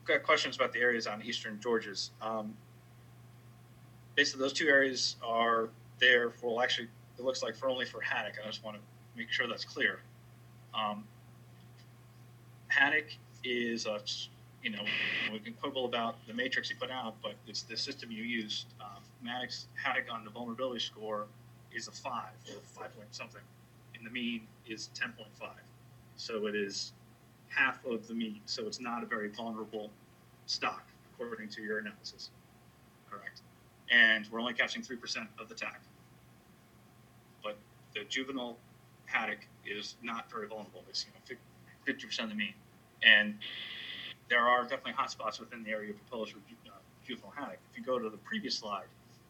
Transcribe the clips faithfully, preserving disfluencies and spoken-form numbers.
got questions about the areas on eastern Georgia's. Um, basically, those two areas are there for, well, actually, it looks like for only for haddock. I just want to make sure that's clear. Um, haddock is, a, you know, we can quibble about the matrix you put out, but it's the system you use. Um, Maddox haddock on the vulnerability score is a five or five point something, and the mean is ten point five. So it is half of the mean. So it's not a very vulnerable stock, according to your analysis. Correct. And we're only catching three percent of the T A C. But the juvenile haddock is not very vulnerable. It's, you know, fifty percent of the mean. And there are definitely hot spots within the area proposed for uh, juvenile haddock. If you go to the previous slide,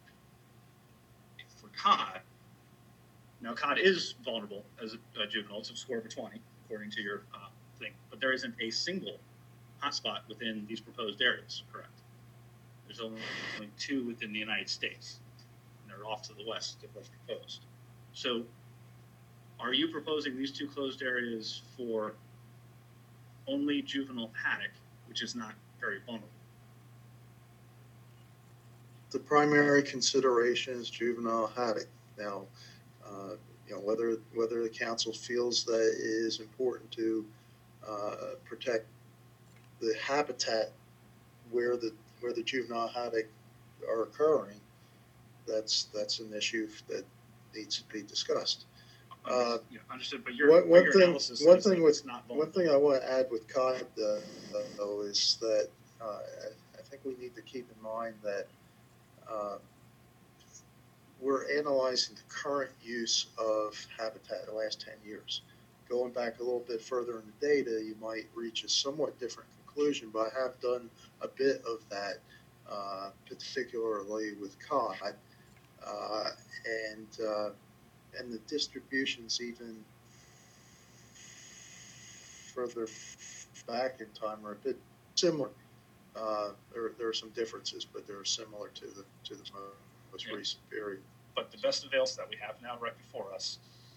for cod, now cod is vulnerable as a, a juvenile. It's a score of a twenty, according to your uh, thing. But there isn't a single hotspot within these proposed areas, correct? There's only two within the United States, and they're off to the west of what's proposed. So are you proposing these two closed areas for only juvenile haddock, which is not very vulnerable? The primary consideration is juvenile haddock. Now, uh, you know, whether whether the council feels that it is important to uh, protect the habitat where the where the juvenile haddock are occurring, that's that's an issue that needs to be discussed. Uh, yeah, understood. But your, one, one your thing, analysis one is thing with not one thing I want to add with cod uh, though is that uh, I, I think we need to keep in mind that uh, we're analyzing the current use of habitat in the last ten years. Going back a little bit further in the data, you might reach a somewhat different conclusion, but I have done a bit of that, uh, particularly with cod, uh, and uh, and the distributions even further back in time are a bit similar. Uh, there, there are some differences, but they're similar to the to the most yeah. recent period. But the best avails that we have now right before us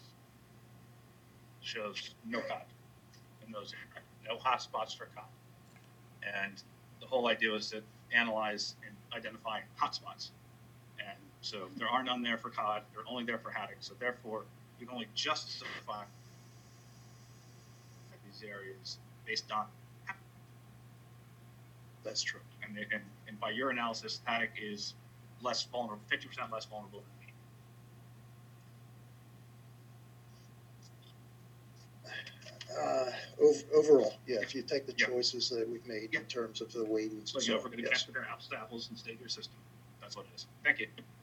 shows no cod in those areas, no hot spots for cod. And the whole idea is to analyze and identify hot spots. And so there are none there for cod, they're only there for haddock. So therefore, you can only justify these areas based on haddock. That's true. And, and, and by your analysis, haddock is less vulnerable, fifty percent less vulnerable than mean. Uh, over, overall, yeah. If you take the yeah. choices that we've made yeah. in terms of the weightings, so, and you know, so if we're going to yes. compare apples to apples and state your system, that's what it is. Thank you.